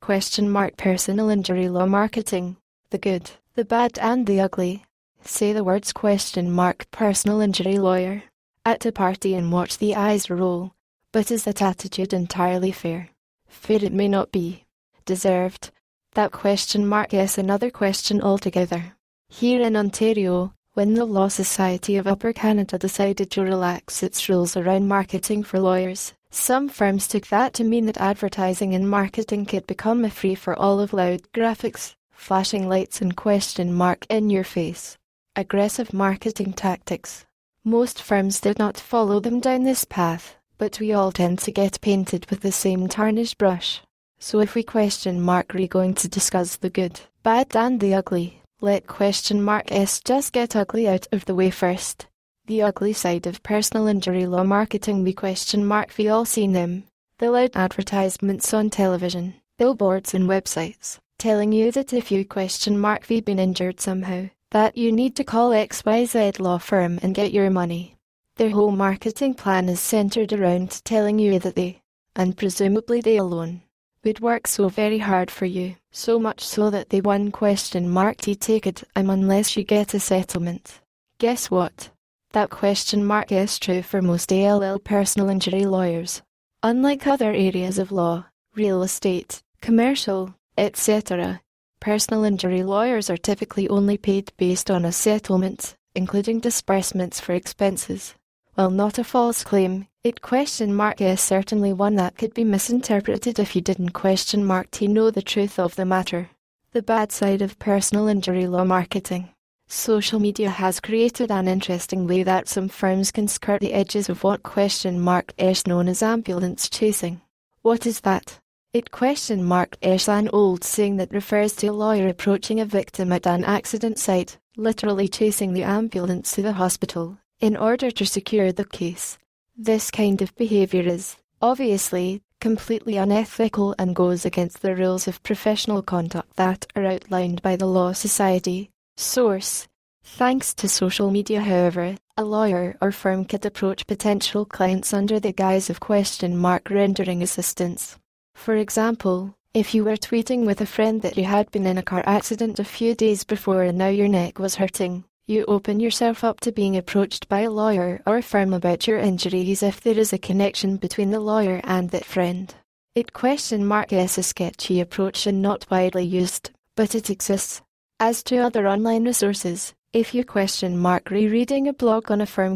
Personal injury law marketing. The good, the bad and the ugly. Say the words personal injury lawyer at a party and watch the eyes roll. But is that attitude entirely fair? Fair it may not be. Deserved. That is another question altogether. Here in Ontario, when the Law Society of Upper Canada decided to relax its rules around marketing for lawyers, some firms took that to mean that advertising and marketing could become a free-for-all of loud graphics, flashing lights and in your face. Aggressive marketing tactics. Most firms did not follow them down this path, but we all tend to get painted with the same tarnished brush. So if we are going to discuss the good, bad and the ugly, let just get ugly out of the way first. The ugly side of personal injury law marketing. We all seen them. The loud advertisements on television, billboards and websites, telling you that if you we've been injured somehow, that you need to call XYZ law firm and get your money. Their whole marketing plan is centered around telling you that they, and presumably they alone, would work so very hard for you, so much so that they take it unless you get a settlement. Guess what? That is true for most personal injury lawyers. Unlike other areas of law, real estate, commercial, etc., personal injury lawyers are typically only paid based on a settlement, including disbursements for expenses. While not a false claim, it is certainly one that could be misinterpreted if you didn't know the truth of the matter. The bad side of personal injury law marketing. Social media has created an interesting way that some firms can skirt the edges of what is known as ambulance chasing. What is that? It is an old saying that refers to a lawyer approaching a victim at an accident site, literally chasing the ambulance to the hospital, in order to secure the case. This kind of behavior is, obviously, completely unethical and goes against the rules of professional conduct that are outlined by the Law Society. Source: thanks to social media, however, a lawyer or firm could approach potential clients under the guise of rendering assistance. For example, if you were tweeting with a friend that you had been in a car accident a few days before and now your neck was hurting, you open yourself up to being approached by a lawyer or a firm about your injuries if there is a connection between the lawyer and that friend. It is a sketchy approach and not widely used, but it exists. As to other online resources, if you rereading a blog on a firm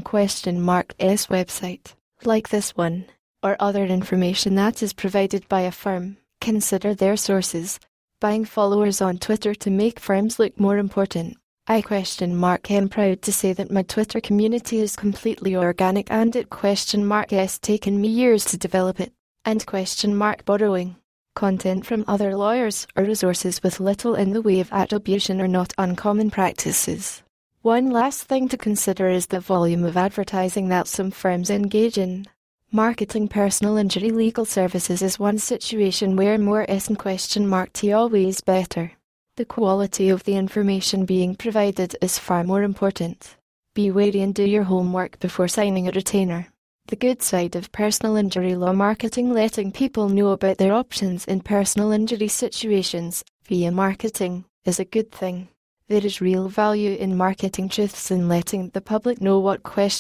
website, like this one, or other information that is provided by a firm, consider their sources. Buying followers on Twitter to make firms look more important. I am proud to say that my Twitter community is completely organic and it has taken me years to develop it. And borrowing content from other lawyers or resources with little in the way of attribution are not uncommon practices. One last thing to consider is the volume of advertising that some firms engage in. Marketing personal injury legal services is one situation where more isn't always better. The quality of the information being provided is far more important. Be wary and do your homework before signing a retainer. The good side of personal injury law marketing: letting people know about their options in personal injury situations via marketing is a good thing. There is real value in marketing truths and letting the public know what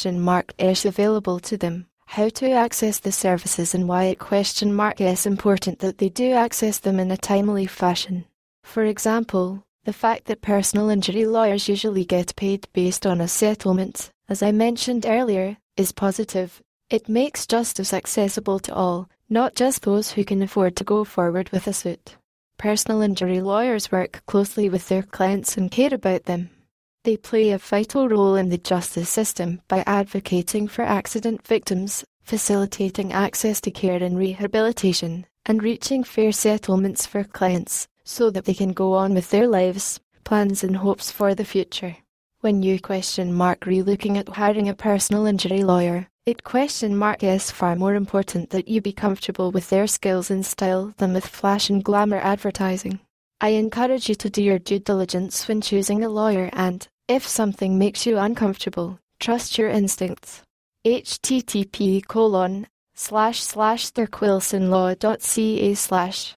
is available to them, how to access the services and why it is important that they do access them in a timely fashion. For example, the fact that personal injury lawyers usually get paid based on a settlement, as I mentioned earlier, is positive. It makes justice accessible to all, not just those who can afford to go forward with a suit. Personal injury lawyers work closely with their clients and care about them. They play a vital role in the justice system by advocating for accident victims, facilitating access to care and rehabilitation, and reaching fair settlements for clients, so that they can go on with their lives, plans and hopes for the future. When you re-looking at hiring a personal injury lawyer, it is far more important that you be comfortable with their skills and style than with flash and glamour advertising. I encourage you to do your due diligence when choosing a lawyer and, if something makes you uncomfortable, trust your instincts. http://thurquilsonlaw.ca/